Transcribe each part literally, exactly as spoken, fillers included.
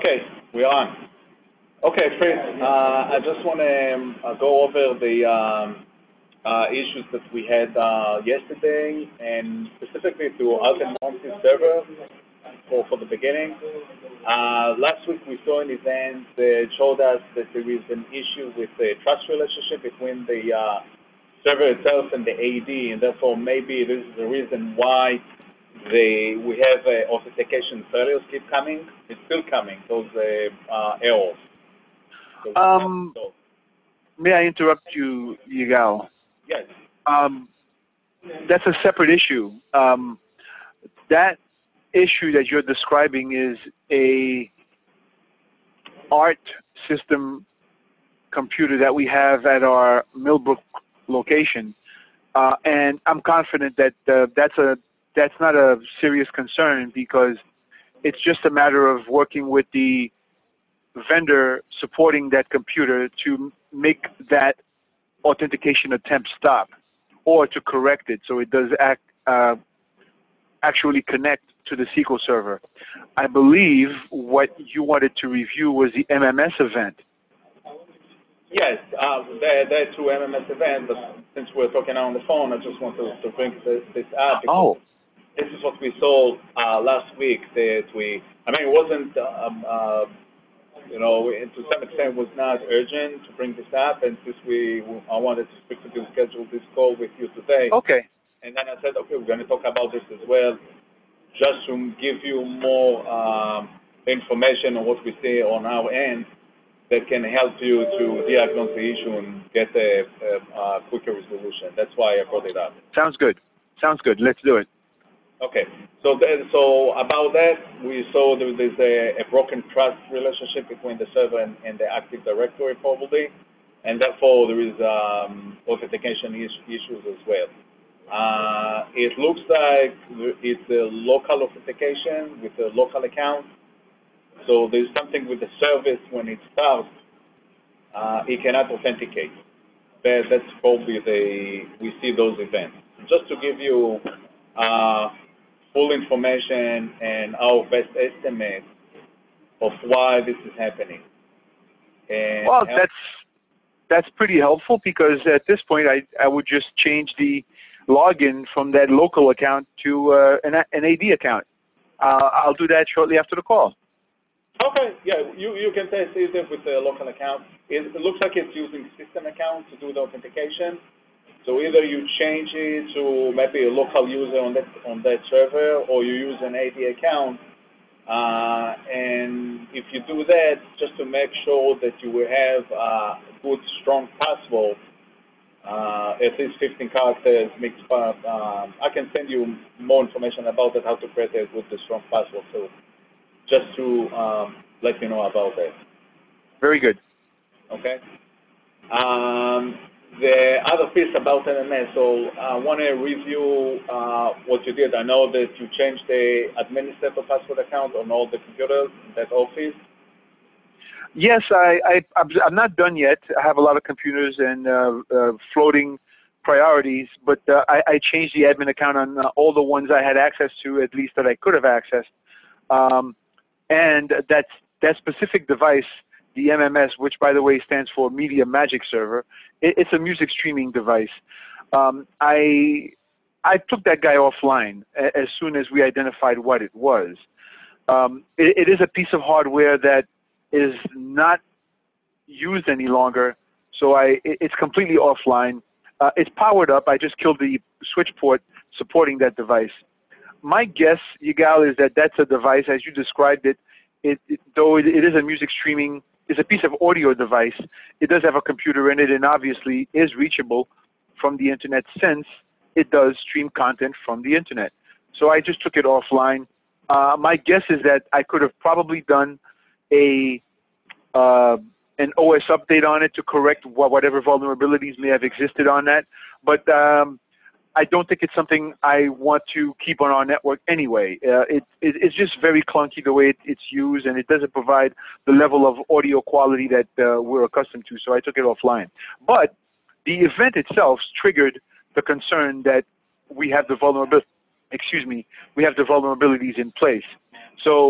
Okay, we're on. Okay, Chris, uh, I just want to um, uh, go over the um, uh, issues that we had uh, yesterday, and specifically to Alten Thompson server for, for the beginning. Uh, last week we saw an event that showed us that there is an issue with the trust relationship between the uh, server itself and the A D, and therefore maybe this is the reason why they we have uh, authentication failures keep coming. It's still coming, those uh, uh, errors. So Um, may I interrupt you, Yigal? yes. Um, that's a separate issue. Um, that issue that you're describing is a art system computer that we have at our Millbrook location, uh, and I'm confident that uh, that's a that's not a serious concern because it's just a matter of working with the vendor supporting that computer to make that authentication attempt stop or to correct it so it does act uh, actually connect to the S Q L server. I believe what you wanted to review was the M M S event. Yes, uh, that, that's through M M S event, but since we're talking now on the phone, I just want to, to bring this, this up because Oh. this is what we saw uh, last week that we, I mean, it wasn't, um, uh, you know, to some extent it was not urgent to bring this up, and since we, I wanted to speak to you, schedule this call with you today. Okay. And then I said, okay, we're going to talk about this as well, just to give you more um, information on what we see on our end that can help you to diagnose the issue and get a, a, a quicker resolution. That's why I brought it up. Sounds good. Sounds good. Let's do it. Okay. So, then, so about that, we saw there is a, a broken trust relationship between the server and, and the Active Directory probably, and therefore there is um, authentication is, issues as well. Uh, it looks like it's a local authentication with a local account. So there's something with the service when it starts, uh, it cannot authenticate. That, that's probably the, we see those events. Just to give you uh, full information and our best estimate of why this is happening. And well, that's that's pretty helpful because at this point I, I would just change the login from that local account to uh, an, an A D account. Uh, I'll do that shortly after the call. Okay, yeah, you, you can test it with the local account. It, it looks like it's using system account to do the authentication. So either you change it to maybe a local user on that on that server, or you use an A D account. Uh, and if you do that, just to make sure that you will have a good, strong password, uh, at least fifteen characters mixed. Uh, um, I can send you more information about that, how to create a good, strong password. So just to um, let you know about that. Very good. Okay. Um, the other piece about M M S, so I want to review uh, what you did. I know that you changed the administrator password account on all the computers in that office. Yes, I, I, I'm not done yet. I have a lot of computers and uh, uh, floating priorities, but uh, I, I changed the admin account on uh, all the ones I had access to, at least that I could have accessed. Um, and that's, that specific device, the M M S, which by the way stands for Media Magic Server, it, it's a music streaming device. Um, I, I took that guy offline as soon as we identified what it was. Um, it, it is a piece of hardware that is not used any longer, so I, it, it's completely offline. Uh, it's powered up. I just killed the switch port supporting that device. My guess, Yigal, is that that's a device, as you described it, it, it though it, it is a music streaming, it's a piece of audio device, it does have a computer in it and obviously is reachable from the internet since it does stream content from the internet. So I just took it offline. Uh, my guess is that I could have probably done a uh, an O S update on it to correct what, whatever vulnerabilities may have existed on that, but um, I don't think it's something I want to keep on our network anyway. Uh, it, it, it's just very clunky the way it, it's used, and it doesn't provide the level of audio quality that uh, we're accustomed to, so I took it offline. But the event itself triggered the concern that we have the vulnerability, excuse me, we have the vulnerabilities in place. So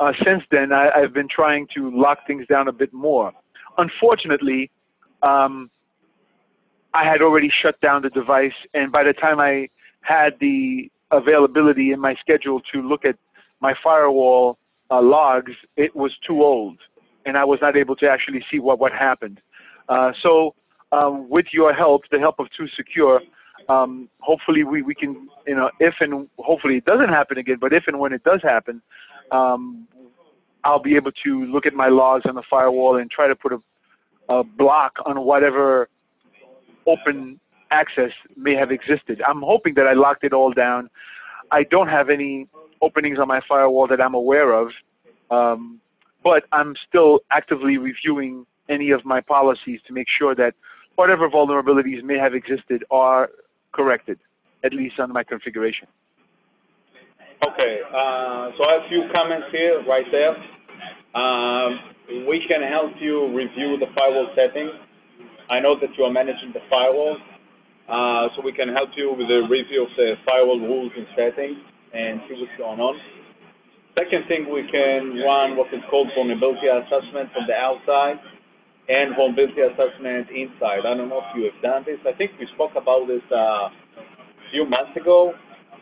uh, since then, I, I've been trying to lock things down a bit more. Unfortunately, um, I had already shut down the device, and by the time I had the availability in my schedule to look at my firewall uh, logs, it was too old, and I was not able to actually see what, what happened. Uh, so um, with your help, the help of TwoSecure, um, hopefully we, we can, you know, if and hopefully it doesn't happen again, but if and when it does happen, um, I'll be able to look at my logs on the firewall and try to put a, a block on whatever open access may have existed. I'm hoping that I locked it all down. I don't have any openings on my firewall that I'm aware of, um, but I'm still actively reviewing any of my policies to make sure that whatever vulnerabilities may have existed are corrected, at least on my configuration. Okay, uh, so I have a few comments here, right there. Um, we can help you review the firewall settings. I know that you are managing the firewall, uh, so we can help you with a review of the firewall rules and settings and see what's going on. Second thing, we can run what is called vulnerability assessment from the outside and vulnerability assessment inside. I don't know if you have done this. I think we spoke about this uh, a few months ago,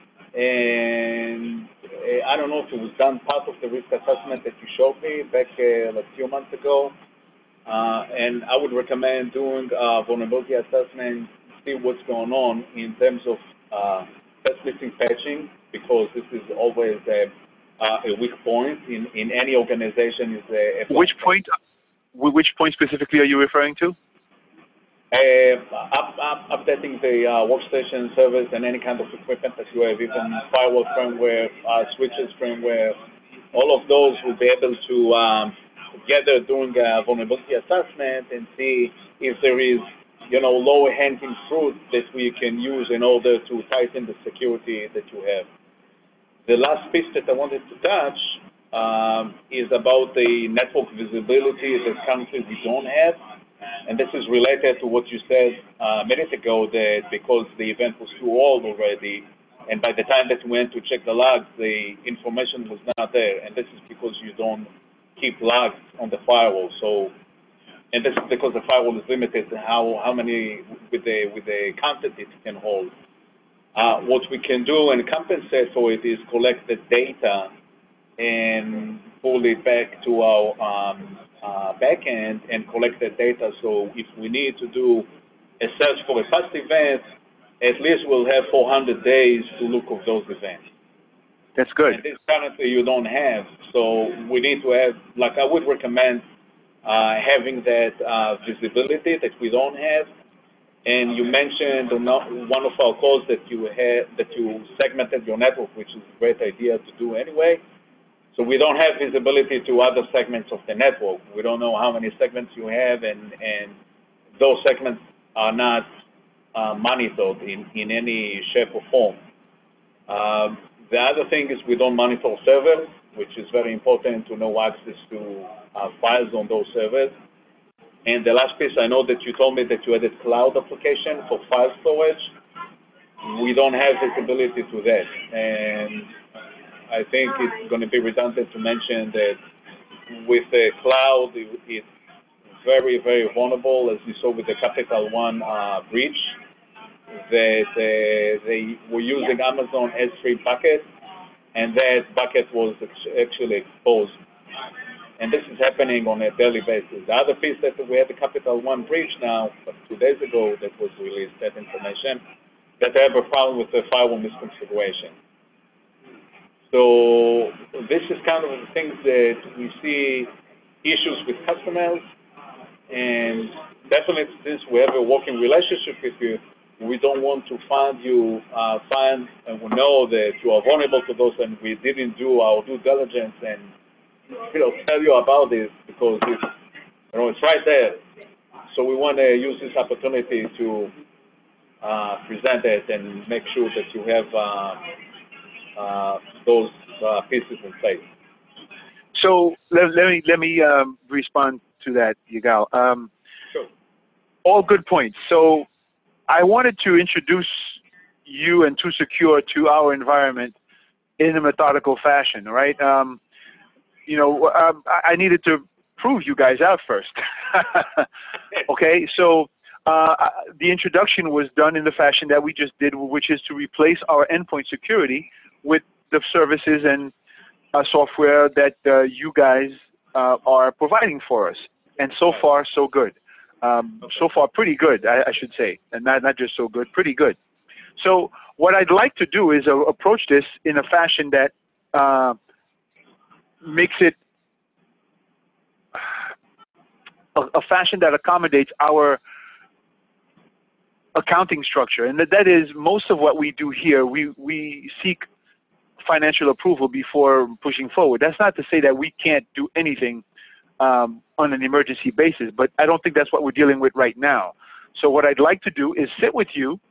and uh, I don't know if it was done part of the risk assessment that you showed me back uh, like a few months ago. Uh, and I would recommend doing a vulnerability assessment, see what's going on in terms of uh, test-missing patching, because this is always a, uh, a weak point in, in any organization. Is a, a which point? Which point specifically are you referring to? Uh, up, up, updating the uh, workstation servers and any kind of equipment that you have, even firewall firmware, uh, switches firmware, all of those will be able to um, together doing a vulnerability assessment and see if there is, you know, low-hanging fruit that we can use in order to tighten the security that you have. The last piece that I wanted to touch um, is about the network visibility that currently we don't have, and this is related to what you said uh, a minute ago, that because the event was too old already, and by the time that we went to check the logs, the information was not there, and this is because you don't keep logs on the firewall. So, and this is because the firewall is limited to how how many with the with the content it can hold. Uh, what we can do and compensate for it is collect the data and pull it back to our um, uh, backend and collect the data. So if we need to do a search for a past event, at least we'll have four hundred days to look of those events. That's good. And this currently you don't have, so we need to have, like I would recommend uh, having that uh, visibility that we don't have. And you mentioned on one of our calls that you had, that you segmented your network, which is a great idea to do anyway. So we don't have visibility to other segments of the network. We don't know how many segments you have, and, and those segments are not uh, monitored in, in any shape or form. Um, The other thing is we don't monitor servers, which is very important to know access to uh, files on those servers. And the last piece, I know that you told me that you added cloud application for file storage. We don't have visibility to that. And I think it's going to be redundant to mention that with the cloud, it, it's very, very vulnerable, as you saw with the Capital One uh, breach. That uh, they were using Amazon S three bucket, and that bucket was actually exposed. And this is happening on a daily basis. The other piece that we had the Capital One breach now, two days ago, that was released, that information, that they have a problem with the firewall misconfiguration. So this is kind of the things that we see issues with customers, and definitely since we have a working relationship with you, we don't want to find you, uh, find, and we know that you are vulnerable to those, and we didn't do our due diligence and, you know, tell you about this because it's, you know, it's right there. So we want to use this opportunity to uh, present it and make sure that you have uh, uh, those uh, pieces in place. So let, let me let me um, respond to that, Yigal. Um, sure. All good points. So I wanted to introduce you and TwoSecure to our environment in a methodical fashion, right? Um, you know, um, I, I needed to prove you guys out first. Okay, so uh, the introduction was done in the fashion that we just did, which is to replace our endpoint security with the services and uh, software that uh, you guys uh, are providing for us. And so far, so good. Um, okay. So far, pretty good, I, I should say, and not not just so good, pretty good. So what I'd like to do is uh, approach this in a fashion that uh, makes it a, a fashion that accommodates our accounting structure, and that, that is most of what we do here. We we seek financial approval before pushing forward. That's not to say that we can't do anything um, on an emergency basis, but I don't think that's what we're dealing with right now. So what I'd like to do is sit with you,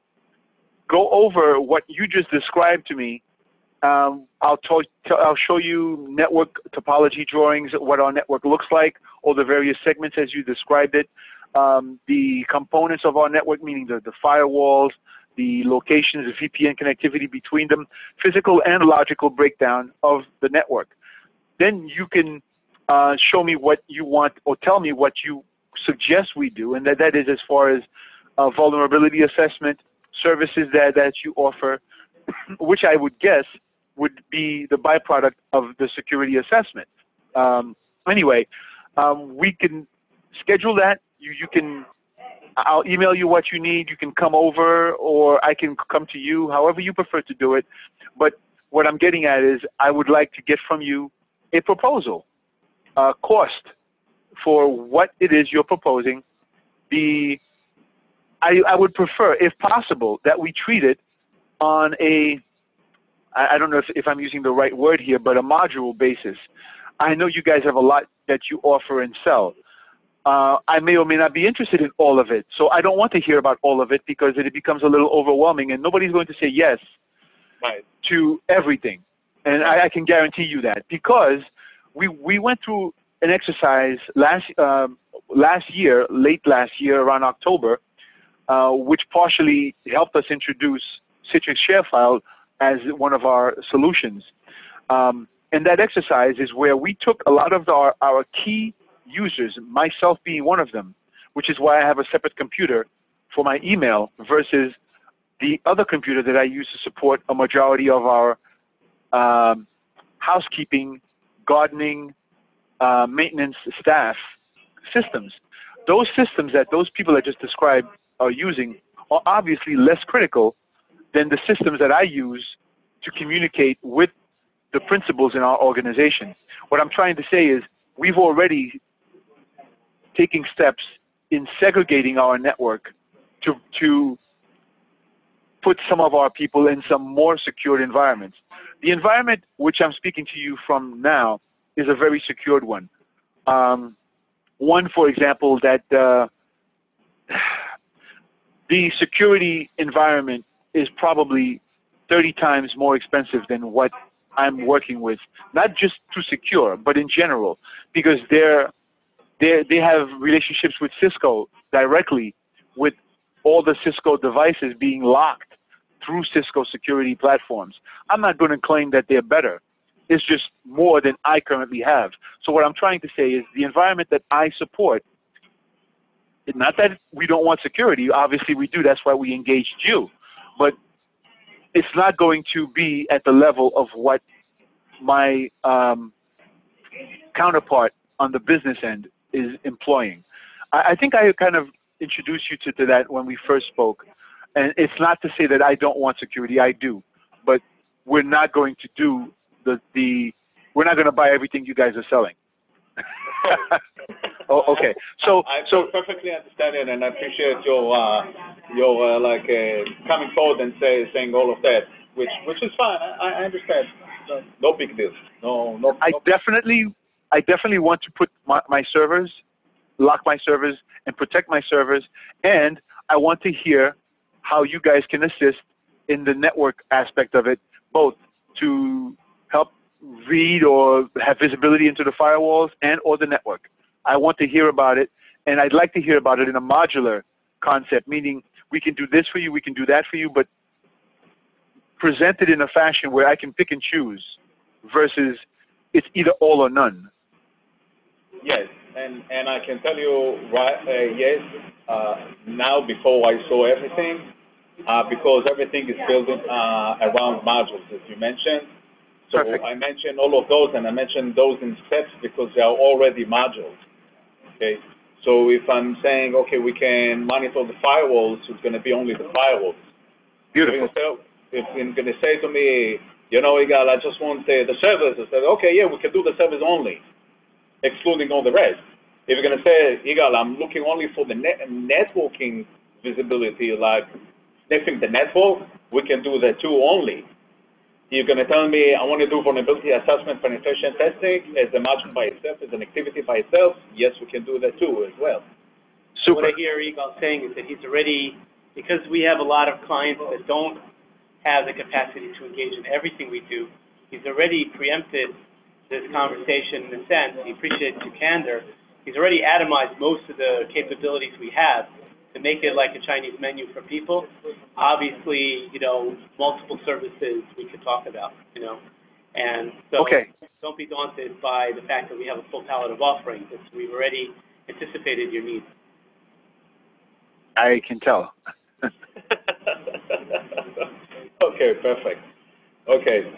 go over what you just described to me. Um, I'll, to I'll show you network topology drawings, what our network looks like, all the various segments as you described it, um, the components of our network, meaning the, the firewalls, the locations, the V P N connectivity between them, physical and logical breakdown of the network. Then you can uh, show me what you want, or tell me what you suggest we do, and that, that is as far as uh, vulnerability assessment, services that, that you offer, which I would guess would be the byproduct of the security assessment. Um, anyway, um, we can schedule that. You, you can, I'll email you what you need. You can come over, or I can come to you, however you prefer to do it. But what I'm getting at is I would like to get from you a proposal, a cost for what it is you're proposing. The, I, I would prefer, if possible, that we treat it on a, I don't know if, if I'm using the right word here, but a module basis. I know you guys have a lot that you offer and sell. Uh, I may or may not be interested in all of it, so I don't want to hear about all of it because it becomes a little overwhelming, and nobody's going to say yes Right. to everything. And I, I can guarantee you that, because we we went through an exercise last um, last year, late last year, around October, uh, which partially helped us introduce Citrix ShareFile as one of our solutions. Um, and that exercise is where we took a lot of our, our key users, myself being one of them, which is why I have a separate computer for my email versus the other computer that I use to support a majority of our um, housekeeping, gardening, uh, maintenance staff systems. Those systems that those people I just described are using are obviously less critical than the systems that I use to communicate with the principals in our organization. What I'm trying to say is we've already taken steps in segregating our network to, to put some of our people in some more secured environments. The environment which I'm speaking to you from now is a very secured one. Um, one, for example, that uh, the security environment is probably thirty times more expensive than what I'm working with, not just to secure, but in general, because they're, they're, they have relationships with Cisco directly, with all the Cisco devices being locked through Cisco security platforms. I'm not going to claim that they're better. It's just more than I currently have. So what I'm trying to say is the environment that I support, not that we don't want security, obviously we do, that's why we engaged you, but it's not going to be at the level of what my um, counterpart on the business end is employing. I, I think I kind of introduced you to, to that when we first spoke. And it's not to say that I don't want security, I do. But we're not going to do the, the we're not going to buy everything you guys are selling. Oh, okay. So, I so perfectly understand it, and I appreciate your uh, your uh, like uh, coming forward and say, saying all of that, which which is fine. I, I understand. No, no big deal. No, no. I no. definitely, I definitely want to put my, my servers, lock my servers, and protect my servers, and I want to hear how you guys can assist in the network aspect of it, both to help read or have visibility into the firewalls and or the network. I want to hear about it, and I'd like to hear about it in a modular concept, meaning we can do this for you, we can do that for you, but present it in a fashion where I can pick and choose versus it's either all or none. Yes, and, and I can tell you, right, uh, yes, uh, now before I saw everything, uh, because everything is built in, uh, around modules, as you mentioned. So Perfect. I mentioned all of those, and I mentioned those in steps because they are already modules. Okay, so if I'm saying, okay, we can monitor the firewalls, it's going to be only the firewalls. Beautiful. If you're going to say to me, you know, Igal, I just want uh, the servers, I said, okay, yeah, we can do the servers only, excluding all the rest. If you're going to say, Igal, I'm looking only for the net networking visibility, like sniffing the network, we can do that too only. You're going to tell me I want to do vulnerability assessment penetration testing as a module by itself, as an activity by itself. Yes, we can do that too as well. So what I hear Igal saying is that he's already, because we have a lot of clients that don't have the capacity to engage in everything we do, he's already preempted this conversation in a sense. He appreciates your candor. He's already atomized most of the capabilities we have to make it like a Chinese menu for people. Obviously, you know, multiple services we could talk about, you know. And so okay. Don't be daunted by the fact that we have a full palette of offerings. It's, we've already anticipated your needs. I can tell. Okay, perfect. Okay,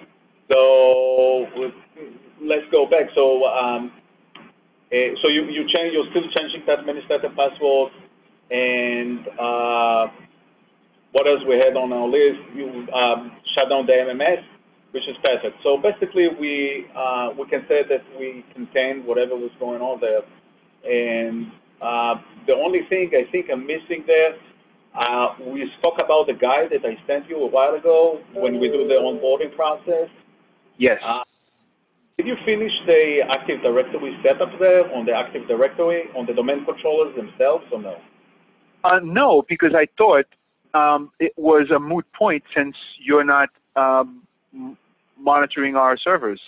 so let's go back. So, um, uh, so you you change. You're still changing that administrator password, and uh, what else we had on our list? You um, shut down the M M S, which is perfect. So basically, we uh, we can say that we contained whatever was going on there, and uh, the only thing I think I'm missing there. Uh, we spoke about the guide that I sent you a while ago when we do the onboarding process. Yes. Uh, did you finish the Active Directory setup there on the Active Directory, on the domain controllers themselves, or no? Uh, no, because I thought um, it was a moot point since you're not um, m- monitoring our servers.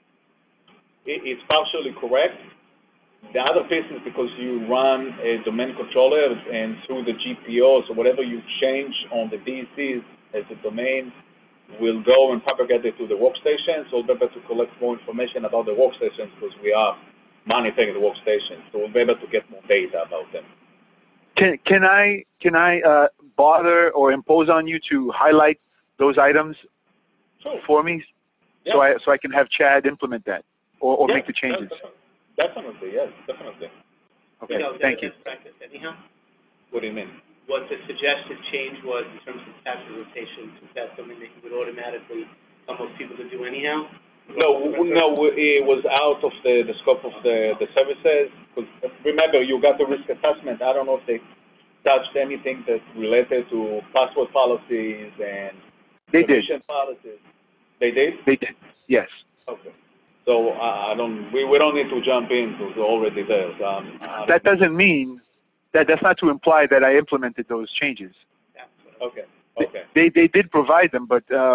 It, it's partially correct. The other piece is because you run a domain controller and through the G P Os or whatever you change on the D E Cs as a domain will go and propagate it to the workstation. So we'll be able to collect more information about the workstations because we are monitoring the workstations. So we'll be able to get more data about them. Can, can I, can I uh, bother or impose on you to highlight those items Sure. for me Yeah. so, I, so I can have Chad implement that or, or Yeah, make the changes? Definitely, definitely yes, definitely. Okay, You know, thank that, you. that's practice anyhow. What do you mean? What the suggested change was in terms of tax rotation, is that something that you would automatically tell most people to do anyhow? No, w- no, w- it was out of the, the scope of the, the services. 'Cause remember, you got the risk assessment. I don't know if they touched anything that's related to password policies and They did. permission policies. They did? They did. Yes. Okay. So uh, I don't. We, we don't need to jump in because we're already there. So, um, I don't- That doesn't mean that that's not to imply that I implemented those changes. Okay. They- Okay. They they did provide them, but uh,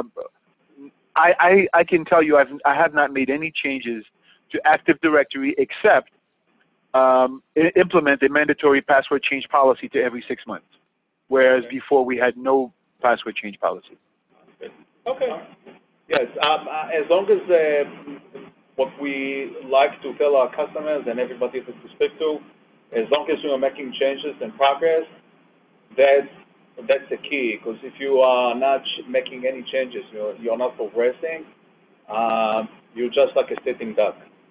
I, I I can tell you I've I have not made any changes to Active Directory except um, i- implement a mandatory password change policy to every six months, whereas Okay. before we had no password change policy. Okay. Yes. Um, uh, as long as uh, what we like to tell our customers and everybody that we speak to, as long as you are making changes and progress, that's that's the key. Because if you are not ch- making any changes, you're you're not progressing. Um, you're just like a sitting duck.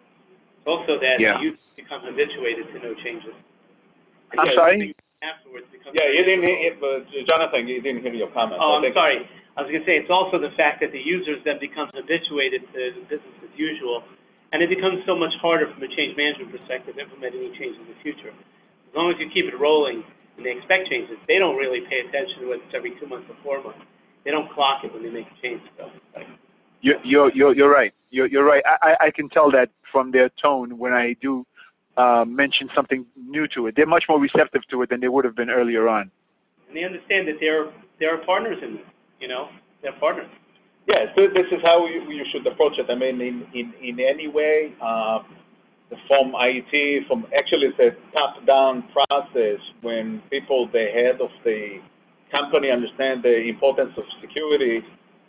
Also that Yeah. you become habituated to no changes. I'm Yeah, sorry? Afterwards becomes. Yeah, you didn't hear, but Jonathan, you didn't hear your comment. Oh, I I'm think- sorry. I was gonna say, it's also the fact that the users then becomes habituated to business as usual, and it becomes so much harder from a change management perspective to implement any change in the future. As long as you keep it rolling and they expect changes, they don't really pay attention to whether it's every two months or four months. They don't clock it when they make a change, so. Like, You're you're you're, you're right. You're you're right. I, I I can tell that from their tone when I do uh, mention something new to it. They're much more receptive to it than they would have been earlier on. and they understand that they're, they're partners in this, you know? They're partners. Yes, th- this is how you, you should approach it. I mean, in, in, in any way, uh, from I T, from actually it's a top-down process when people, the head of the company understand the importance of security,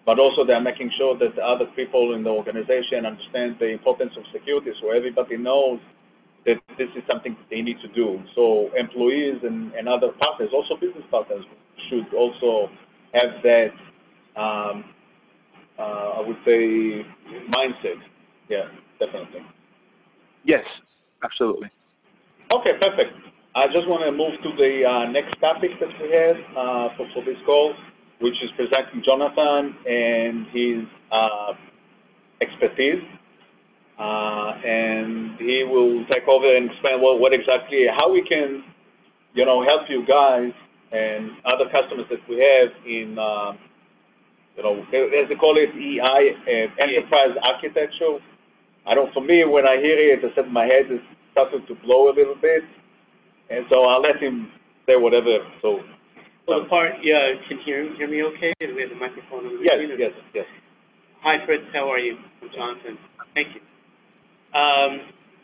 but also they're making sure that the other people in the organization understand the importance of security, so everybody knows that this is something they need to do. So employees and, and other partners, also business partners, should also have that, um, uh, I would say, mindset. Yeah, definitely. Yes, absolutely. Okay, perfect. I just want to move to the uh, next topic that we have uh, for, for this call, which is presenting Jonathan and his uh, expertise. Uh, and he will take over and explain what, what exactly, how we can, you know, help you guys and other customers that we have in, uh, you know, as they call it, E I, uh, Enterprise Architecture. I don't, for me, when I hear it, I said my head is starting to blow a little bit, and so I'll let him say whatever. So, Well, the part, yeah, can hear hear me okay? Do we have the microphone on the yes, machine? yes, yes. Hi, Fritz. How are you? I'm Jonathan. Thank you. Um,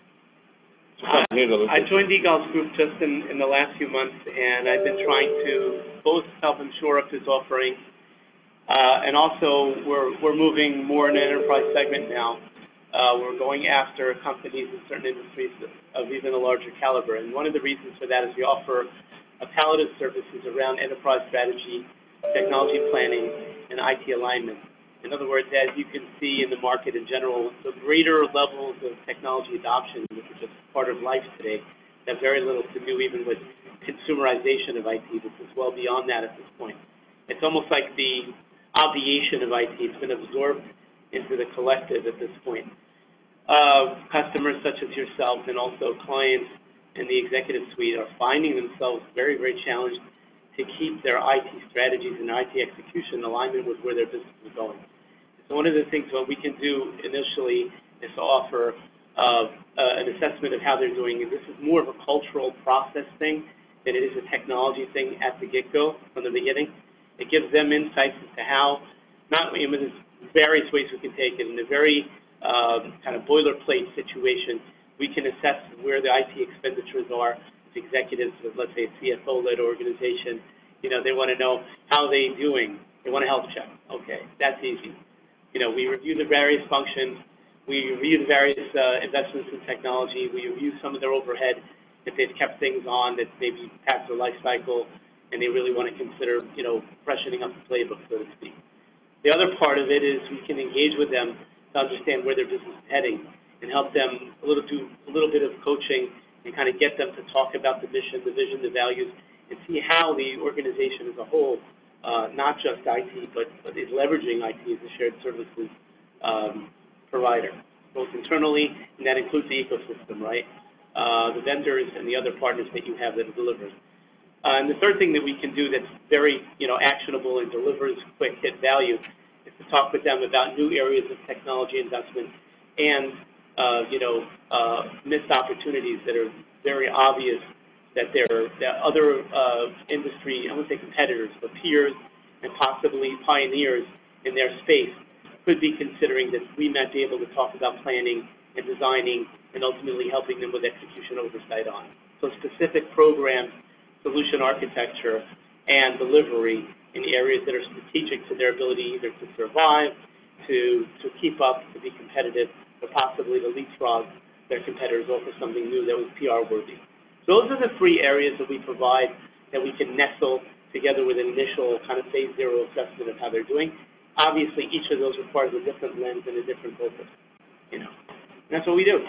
I, I joined eGal's group just in, in the last few months, and I've been trying to both help him shore up his offering, uh, and also we're we're moving more in an enterprise segment now. Uh, we're going after companies in certain industries of even a larger caliber, and one of the reasons for that is we offer a palette of services around enterprise strategy, technology planning, and I T alignment. In other words, as you can see in the market in general, the greater levels of technology adoption, which are just part of life today, have very little to do even with consumerization of I T. This is well beyond that at this point. It's almost like the obviation of I T. It's been absorbed into the collective at this point. Uh, customers such as yourself and also clients in the executive suite are finding themselves very, very challenged to keep their I T strategies and I T execution in alignment with where their business is going. So one of the things what we can do initially is to offer uh, uh, an assessment of how they're doing, and this is more of a cultural process thing than it is a technology thing at the get-go, from the beginning. It gives them insights as to how, not, I mean, there's various ways we can take it. In a very uh, kind of boilerplate situation, we can assess where the I T expenditures are. As executives of, let's say, a C F O-led organization, you know, they want to know how they're doing. They want a health check. Okay, that's easy. You know, we review the various functions. We review the various uh, investments in technology. We review some of their overhead, if they've kept things on that maybe past their life cycle, and they really want to consider, you know, freshening up the playbook, so to speak. The other part of it is we can engage with them to understand where their business is heading and help them a little do a little bit of coaching and kind of get them to talk about the mission, the vision, the values, and see how the organization as a whole, uh, not just I T, but, but is leveraging I T as a shared services um, provider, both internally, and that includes the ecosystem, right? Uh, the vendors and the other partners that you have that delivers. Uh, and the third thing that we can do that's very, you know, actionable and delivers quick hit value is to talk with them about new areas of technology investment and, uh, you know, uh, missed opportunities that are very obvious that there that other uh, industry, I wouldn't say competitors, but peers and possibly pioneers in their space could be considering that we might be able to talk about planning and designing and ultimately helping them with execution oversight on. So specific programs, solution architecture, and delivery in areas that are strategic to their ability either to survive, to, to keep up, to be competitive, or possibly to leapfrog their competitors or for something new that was P R worthy. So those are the three areas that we provide that we can nestle together with an initial kind of phase zero assessment of how they're doing. Obviously, each of those requires a different lens and a different focus, you know. And that's what we do.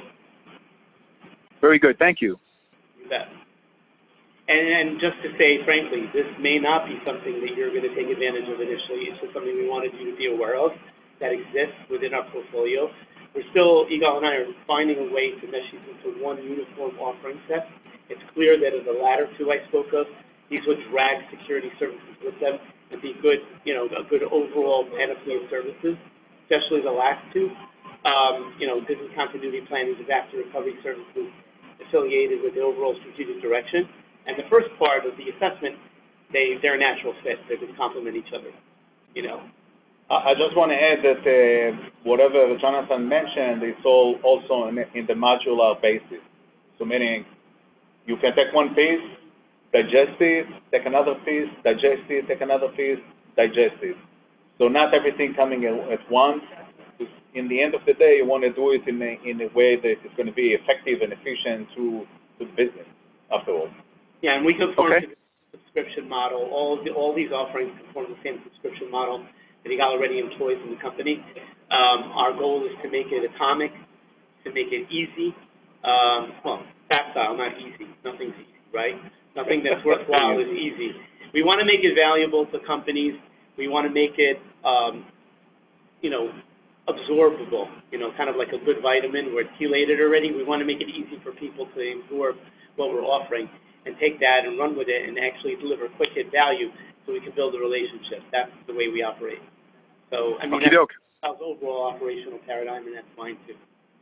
Very good. Thank you. You bet. And, and just to say, frankly, this may not be something that you're going to take advantage of initially. It's just something we wanted you to be aware of that exists within our portfolio. We're still, Igal and I are finding a way to mesh these into one uniform offering set. It's clear that in the latter two I spoke of, these would drag security services with them and be good, you know, a good overall panoply of services, especially the last two. Um, you know, business continuity planning, disaster recovery services affiliated with the overall strategic direction. And the first part of the assessment, they, they're a natural fit. They just complement each other, you know. I just want to add that uh, whatever Jonathan mentioned, it's all also in, in the modular basis. So meaning you can take one piece, digest it, take another piece, digest it, take another piece, digest it. So not everything coming at, at once. In the end of the day, you want to do it in a, in a way that is going to be effective and efficient to, to the business, after all. Yeah, and we conform Okay. to the subscription model. All of the, all these offerings conform to the same subscription model that he already employs in the company. Um, our goal is to make it atomic, to make it easy. Um, well, facile, not easy. Nothing's easy, right? Nothing that's worthwhile is easy. We want to make it valuable to companies. We want to make it, um, you know, absorbable, you know, kind of like a good vitamin. We're chelated already. We want to make it easy for people to absorb what we're offering and take that and run with it and actually deliver quick hit value so we can build a relationship. That's the way we operate. So, I mean, Okey doke. that's our overall operational paradigm, and that's fine too.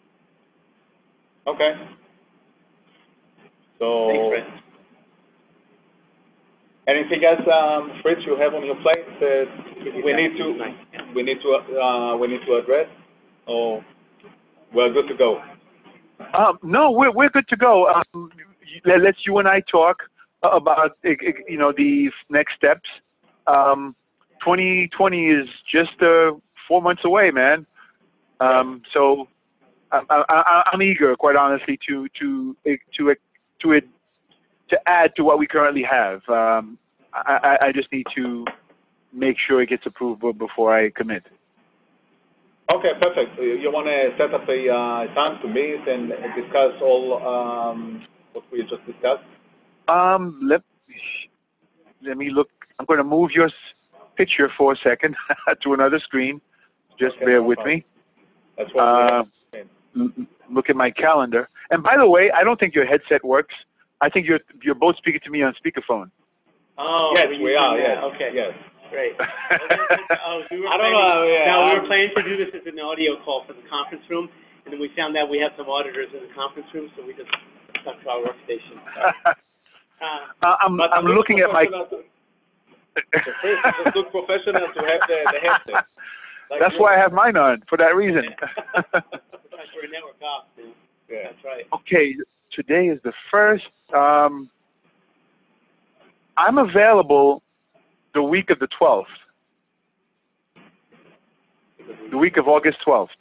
Okay. So, Thanks, Fred. anything else, um, Fritz, you have on your plate that we need to Nice. Yeah. we need to uh, we need to address, or we're good to go? Um, no, we're we're good to go. Um, let, let's you and I talk about eh, eh, you know the next steps. Um, twenty twenty is just uh, four months away, man. Um, so I, I, I'm eager, quite honestly, to to eh, to eh, to it to add to what we currently have. Um, I, I I just need to make sure it gets approved before I commit. Okay, perfect. You, you want to set up a uh, time to meet and discuss all um, what we just discussed? Um, let let me look. I'm going to move your s- picture for a second to another screen. Just Okay, bear no with problem. me. That's what Uh, we have. l- look at my calendar. And by the way, I don't think your headset works. I think you're you're both speaking to me on speakerphone. Oh, Yes, we're we using are. that. Yes. Okay. Yes. Great. Oh, we were I don't planning- know, yeah, No, we I'm- were planning to do this as an audio call for the conference room, and then we found out we have some auditors in the conference room, so we just stuck to our workstation. Uh, Uh, I'm But I'm it looks looking at my. professional to- the first it looks professional to have the, the headset. Like That's you. why I have mine on for that reason. Because we're a network off, man. Yeah. That's right. Okay, today is the first. Um, I'm available the week of the twelfth, the week of August twelfth.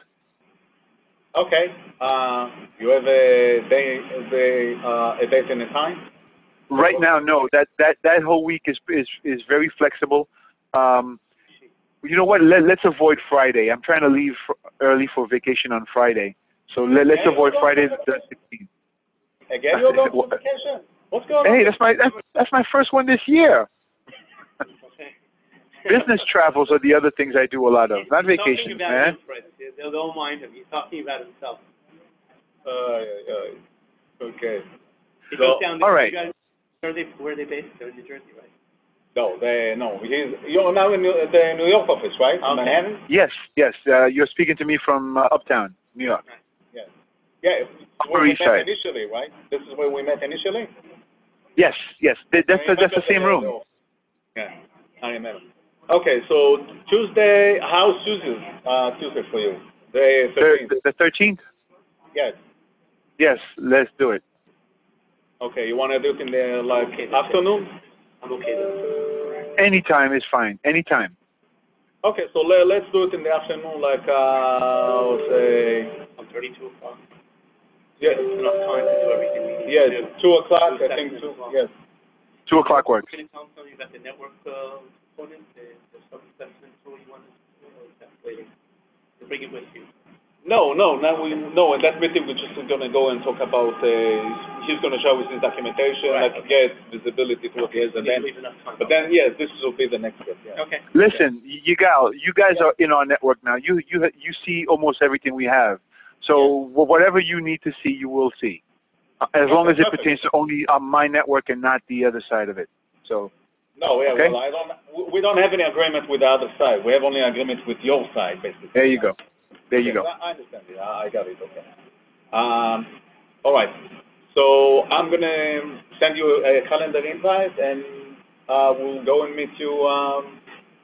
Okay. Uh, you have a day, a day, uh, a date and a time? Right now, no. That that that whole week is is is very flexible. Um, you know what? Let, let's avoid Friday. I'm trying to leave for, early for vacation on Friday, so let, let's Hey, avoid you're Friday going the on sixteenth. Again, you're going on vacation. What's going on? Hey, that's my that's, that's my first one this year. Okay. Business travels are the other things I do a lot of, not He's talking vacations, about man. you, Fred. They'll, they'll mind him. He's talking about himself. Uh, yeah, yeah. Okay. He So, goes down there. all right. You guys, where are they? Where are they based? They're in New Jersey, right? No, they, no. He's, you're now in New, the New York office, right? In Okay. Manhattan? Yes, yes. Uh, you're speaking to me from uh, Uptown, New York. Yeah. Yeah. It's Upper where we East met Side. initially, right? This is where we met initially? Yes, yes. Th- That's I the, that's the remember same room. the- Yeah, I remember. Okay, so Tuesday, how's Tuesday, uh, Tuesday for you? The Thir- thirteenth? The thirteenth. Yes. Yes, let's do it. Okay, you want to do it in the, like, Okay, that's it. afternoon? I'm okay with it. Anytime is fine. Anytime. Okay, so le- let's do it in the afternoon, like, uh, say, I'm thirty-two o'clock. yeah, Enough time to do everything we need yeah, to do. two o'clock, Two I think, seconds two, as well. yes. Two o'clock works. Can you tell me something about the network uh, component, the, the sub-assessment tool you want to do, or is that later? To bring it with you. No, no, now we, no, in that meeting, we're just gonna go and talk about, uh, he's gonna show us his documentation, Right, like, get visibility to what he has, and We need then, to leave enough time. but then, yes, this will be the next step, yeah. Okay. Listen, you gal, you guys are in our network now. You you you see almost everything we have. So wh- whatever you need to see, you will see. Uh, As long as it Perfect. pertains to only on my network and not the other side of it. So No, yeah, Okay. well, I don't, we- we don't have any agreement with the other side, we have only agreement with your side, basically. there you go. There you Yes, go. I I understand it, I I got it, okay. Um, all right, so I'm gonna send you a calendar invite, and, uh, we'll go and meet you, um,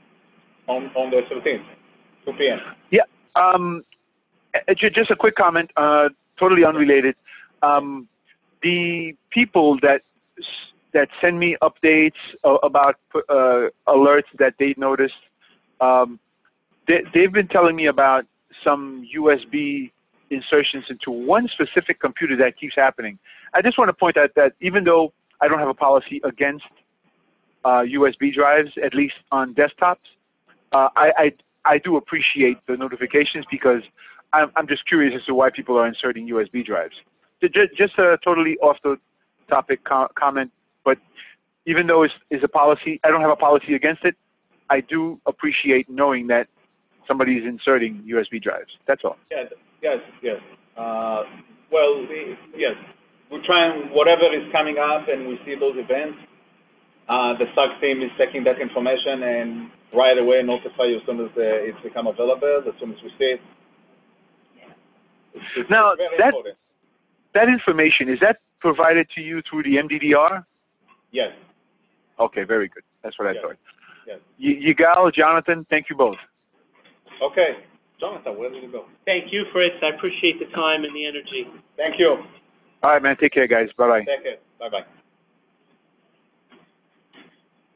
on, on the thirteenth, two P M. Yeah. Um, uh, ju- just a quick comment, uh, totally unrelated. Um, the people that s- that send me updates uh, about uh, alerts that they noticed, um, they, they've been telling me about some U S B insertions into one specific computer that keeps happening. I just want to point out that even though I don't have a policy against uh, U S B drives, at least on desktops, uh, I, I, I do appreciate the notifications because I'm, I'm just curious as to why people are inserting U S B drives. Just, just a totally off the topic co comment, but even though it's, it's a policy, I don't have a policy against it, I do appreciate knowing that somebody is inserting U S B drives. That's all. Yes, yes, yes. Uh, well, we, yes, we're trying whatever is coming up, and we see those events. Uh, the S O C team is taking that information and right away notify you as soon as uh, it's become available, as soon as we see it. It's, it's now, very that, important. that information, is that provided to you through the M D D R? Yes. Okay, very good. That's what I Yes. thought. Yes. Y Yigal, Jonathan, thank you both. Okay. Jonathan, where did you go? Thank you, Fritz. I appreciate the time and the energy. Thank you. All right, man. Take care, guys. Bye-bye. Take care. Bye-bye.